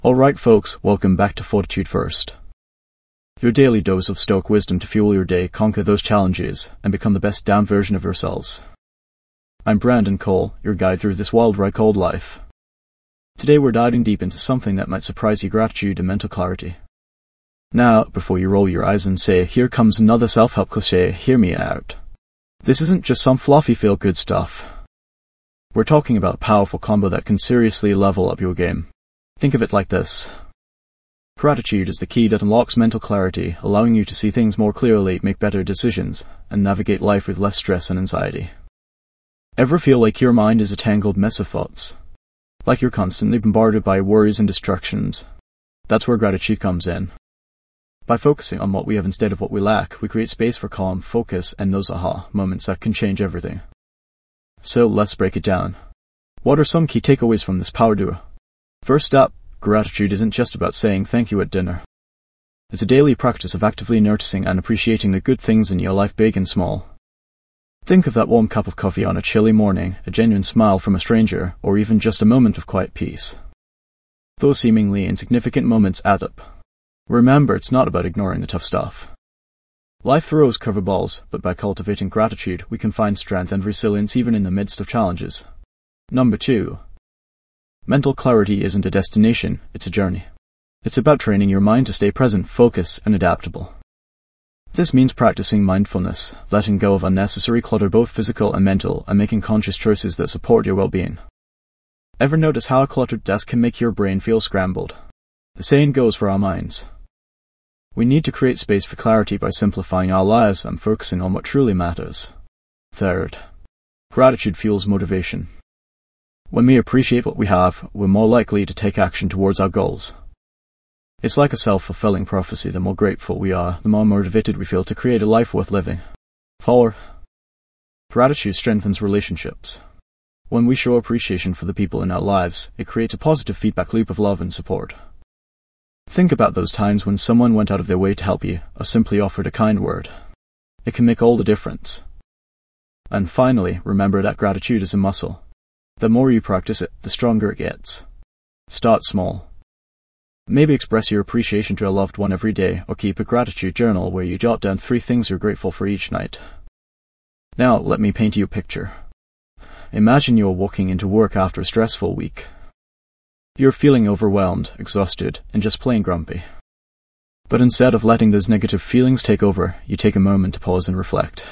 Alright folks, welcome back to Fortitude First. Your daily dose of Stoic wisdom to fuel your day, conquer those challenges, and become the best damn version of yourselves. I'm Brandon Cole, your guide through this wild ride called life. Today we're diving deep into something that might surprise you: gratitude and mental clarity. Now, before you roll your eyes and say, here comes another self-help cliche, hear me out. This isn't just some fluffy feel-good stuff. We're talking about a powerful combo that can seriously level up your game. Think of it like this. Gratitude is the key that unlocks mental clarity, allowing you to see things more clearly, make better decisions, and navigate life with less stress and anxiety. Ever feel like your mind is a tangled mess of thoughts? Like you're constantly bombarded by worries and distractions? That's where gratitude comes in. By focusing on what we have instead of what we lack, we create space for calm, focus, and those aha moments that can change everything. So let's break it down. What are some key takeaways from this power duo? First up, gratitude isn't just about saying thank you at dinner. It's a daily practice of actively noticing and appreciating the good things in your life, big and small. Think of that warm cup of coffee on a chilly morning, a genuine smile from a stranger, or even just a moment of quiet peace. Those seemingly insignificant moments add up. Remember, it's not about ignoring the tough stuff. Life throws curveballs, but by cultivating gratitude, we can find strength and resilience even in the midst of challenges. Number 2. Mental clarity isn't a destination, it's a journey. It's about training your mind to stay present, focused, and adaptable. This means practicing mindfulness, letting go of unnecessary clutter, both physical and mental, and making conscious choices that support your well-being. Ever notice how a cluttered desk can make your brain feel scrambled? The same goes for our minds. We need to create space for clarity by simplifying our lives and focusing on what truly matters. Third, gratitude fuels motivation. When we appreciate what we have, we're more likely to take action towards our goals. It's like a self-fulfilling prophecy. The more grateful we are, the more motivated we feel to create a life worth living. 4. Gratitude strengthens relationships. When we show appreciation for the people in our lives, it creates a positive feedback loop of love and support. Think about those times when someone went out of their way to help you, or simply offered a kind word. It can make all the difference. And finally, remember that gratitude is a muscle. The more you practice it, the stronger it gets. Start small. Maybe express your appreciation to a loved one every day, or keep a gratitude journal where you jot down 3 things you're grateful for each night. Now, let me paint you a picture. Imagine you're walking into work after a stressful week. You're feeling overwhelmed, exhausted, and just plain grumpy. But instead of letting those negative feelings take over, you take a moment to pause and reflect.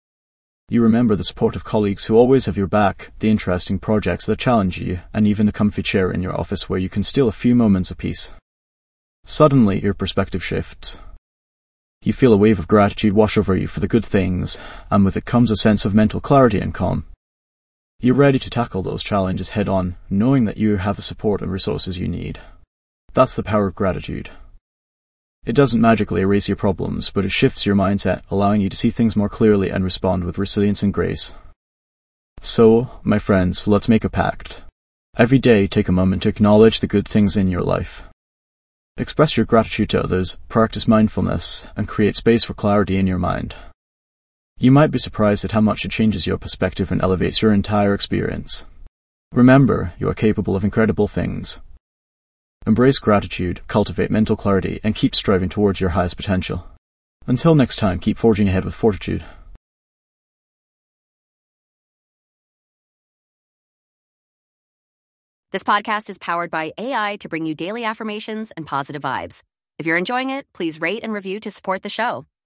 You remember the supportive colleagues who always have your back, the interesting projects that challenge you, and even the comfy chair in your office where you can steal a few moments of peace. Suddenly, your perspective shifts. You feel a wave of gratitude wash over you for the good things, and with it comes a sense of mental clarity and calm. You're ready to tackle those challenges head on, knowing that you have the support and resources you need. That's the power of gratitude. It doesn't magically erase your problems, but it shifts your mindset, allowing you to see things more clearly and respond with resilience and grace. So, my friends, let's make a pact. Every day, take a moment to acknowledge the good things in your life. Express your gratitude to others, practice mindfulness, and create space for clarity in your mind. You might be surprised at how much it changes your perspective and elevates your entire experience. Remember, you are capable of incredible things. Embrace gratitude, cultivate mental clarity, and keep striving towards your highest potential. Until next time, keep forging ahead with fortitude. This podcast is powered by AI to bring you daily affirmations and positive vibes. If you're enjoying it, please rate and review to support the show.